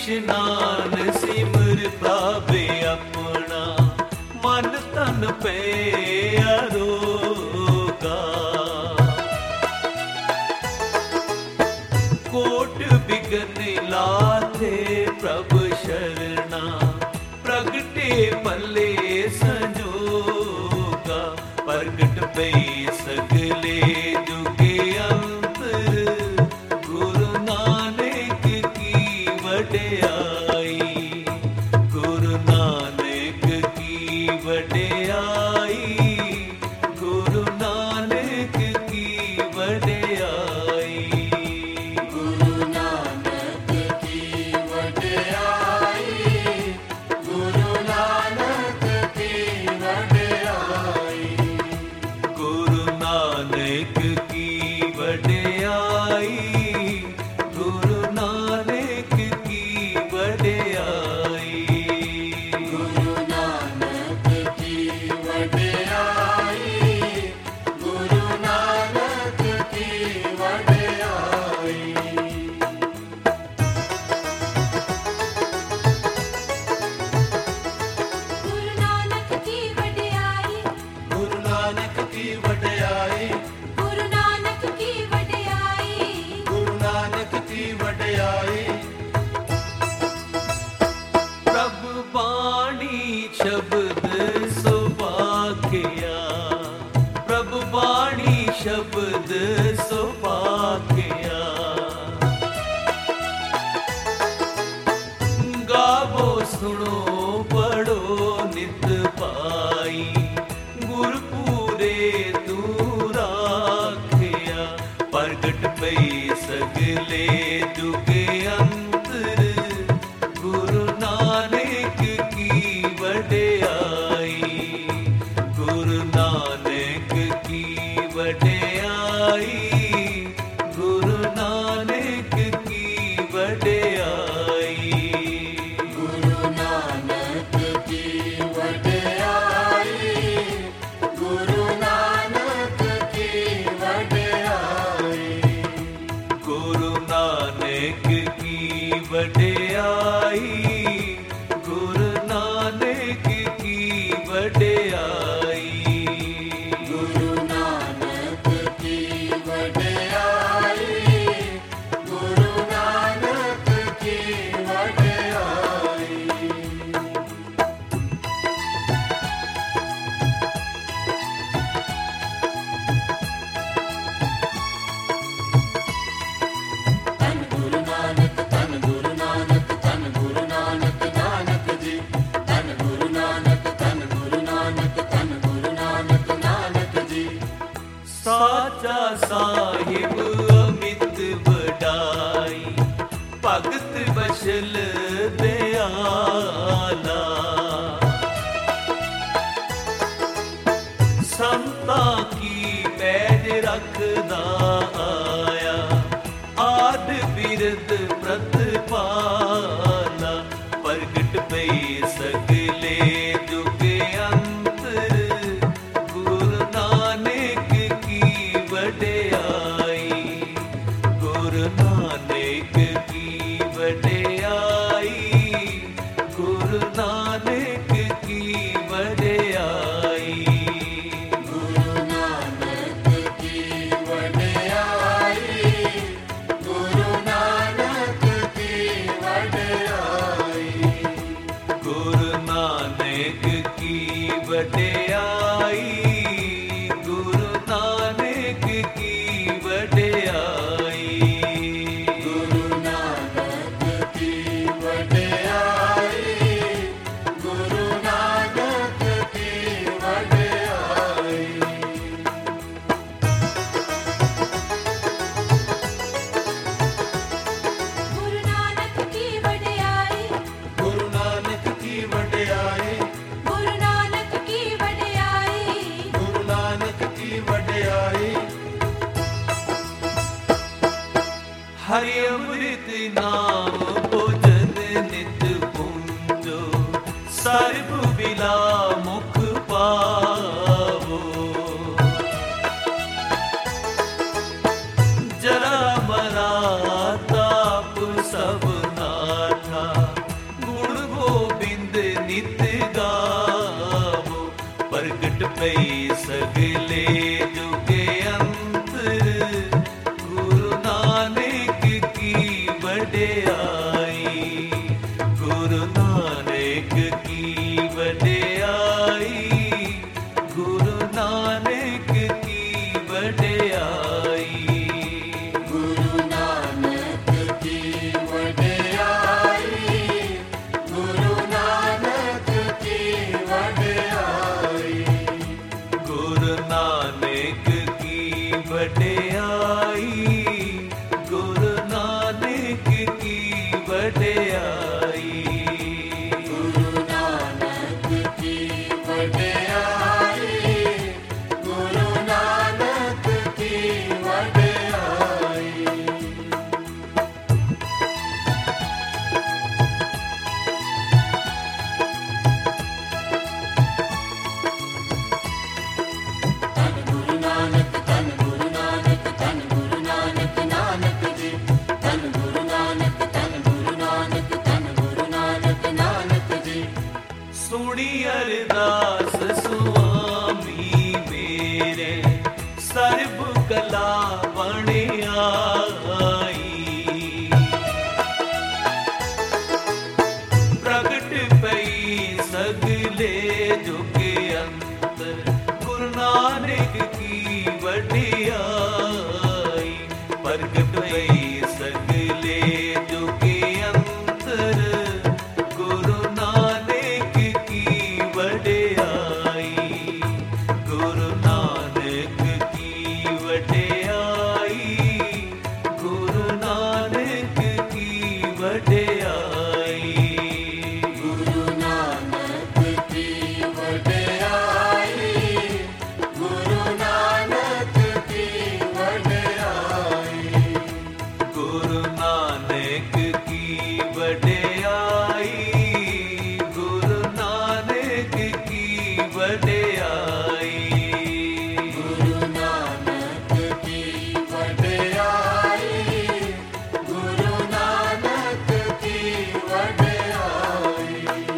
इशनान सिमर प्राबे अपना मन तन पे अरोगा। कोट बिगन लाथे प्रभ शरणा प्रगटे पले संजोगा। प्रगट पे सगले जुगे अंतर गुरु नानक की वड्याई। गुरु नानक की वड्याई। गुरु नानक की वड्याई। गुरु नानक की वड्याई। गुरु नानक की वड्याई। गुरु नानक की वड्याई। गुरु नानक की वड्याई। गुरु नानक की वड्याई। गुरु नानक की वड्याई। गुरु नानक की वड्याई। गुरु नानक की वड्याई। गुरु नानक की वड्याई। गुरु नानक की वड्याई। प्रभु बाणी शब्द सुभाग्या। प्रभु बाणी शब्द सुभाग्या। गावो सुनो पढ़ो नित पाई। गुरपुरे तू राखिया। प्रगट पई सगले जुगे अंतर गुरु नानक की वड्याई। गुरु नानक की वड्याई। गुरु नानक की वड्याई। गुरु नानक की वड्याई। गुरु नानक की वड्याई। गुरु नानक की वड्याई। गुरु नानक की वड्याई। गुरु नानक की वड्याई। गुरु नानक की वड्याई। तन गुरु नानक तन गुरु नानक तन गुरु नानक नानक जी। तन गुरु नानक तन गुरु नानक तन गुरु नानक नानक जी। साचा साहिब अमित वडाई। भगत बशल दयाला। संता की पैज रखदा आया। आद बिरद प्रतिपाला। प्रगट पई सगले जुगे अंतर गुरु नानक की वड्याई। गुरु नानक की वड्याई। गुरु नानक की वड्याई। गुरु नानक की वड्याई। गुरु नानक की वड्याई। गुरु नानक की वड्याई। गुरु नानक की वड्याई। गुरु नानक की वड्याई। गुरु नानक की वड्याई। गुरु नानक की वड्याई। गुरु नानक की वड्याई। गुरु नानक की वड्याई। गुरु नानक की वड्याई। हरि अमृत नाम भोजन नित पुंजो। सर्ब बिला मुख पावो। जरा मरा ताप सब नाथा। वडियाई, गुरु नानक की वडियाई, गुरु नानक की वडियाई। गुरु नानक की वडियाई, गुरु नानक की वडियाई। गुरु नानक की वडियाई, गुरु नानक की वडियाई। गुरु नानक की वडियाई, गुरु नानक की वडियाई। धन गुरु नानक, धन गुरु नानक, धन गुरु नानक, नानक जी। धन गुरु नानक, धन गुरु नानक, धन गुरु नानक, नानक जी। सुनी अरदास सुआमी मेरे, सर्ब कला वणियाई। प्रगट पई सगले जुग अंतर, गुरु नानक की वडियाई। प्रगट पई सगले जुग अंतर, गुरु नानक की वडियाई। गुरु नानक की वडियाई, गुरु नानक की वडियाई। गुरु नानक की वडियाई, गुरु नानक की वडियाई। गुरु नानक की वडियाई, गुरु नानक की वडियाई। गुरु नानक की वडियाई, गुरु नानक की वडियाई।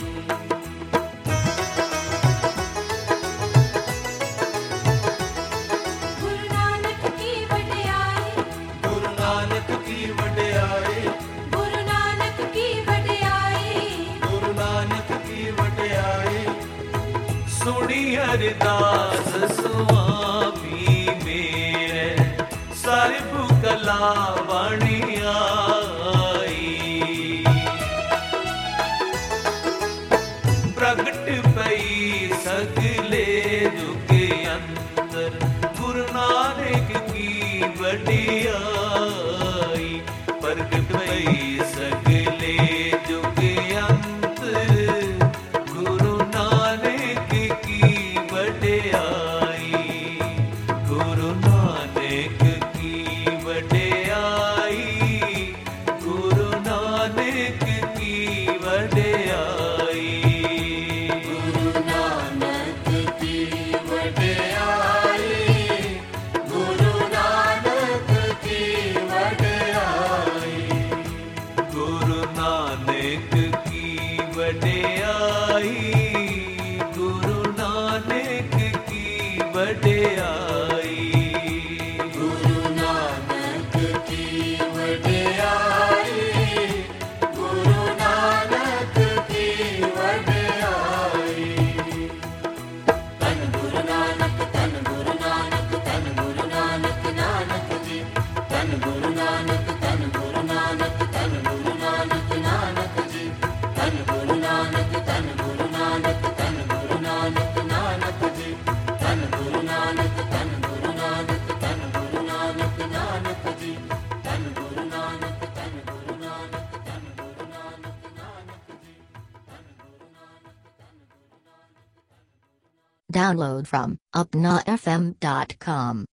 गुरु नानक की वडियाई, गुरु नानक की वडियाई, गुरु नानक की वडियाई। गुरु नानक की वडियाई। सुनी अरदास सुआमी मेरे, सर्ब कला वणियाई। प्रगट पई सगले जुग अंतर, गुरु नानक की वडियाई। प्रगट पई सगले जुग अंतर, गुरु नानक की वडियाई। गुरु नानक की वडियाई, गुरु नानक की वडियाई। गुरु नानक की वडियाई, गुरु नानक की वडियाई। गुरु नानक की वडियाई, गुरु नानक की वडियाई। गुरु नानक की वडियाई, गुरु नानक की वडियाई। धन गुरु नानक, धन गुरु नानक, धन गुरु नानक, नानक जी। धन गुरु नानक, धन गुरु नानक, धन गुरु नानक, नानक जी। धन गुरु नानक, धन गुरु नानक, धन गुरु नानक, नानक जी। धन गुरु नानक, धन गुरु नानक, धन गुरु नानक, नानक जी। धन गुरु नानक, धन गुरु नानक, धन गुरु नानक, नानक जी। धन गुरु नानक, धन Guru Nanak. Download from upnafm.com.